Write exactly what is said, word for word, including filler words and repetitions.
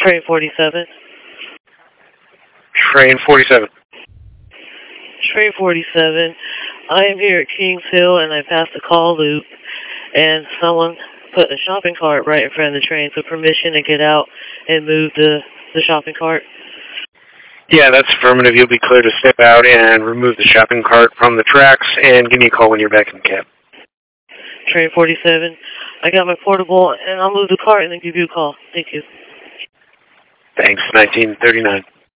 Train forty-seven. Train forty-seven. Train forty-seven. I am here at Kings Hill, and I passed the call loop, and someone put a shopping cart right in front of the train, so permission to get out and move the, the shopping cart. Yeah, that's affirmative. You'll be clear to step out and remove the shopping cart from the tracks, and give me a call when you're back in the cab. Train forty-seven. I got my portable, and I'll move the cart and then give you a call. Thank you. Thanks, nineteen thirty-nine.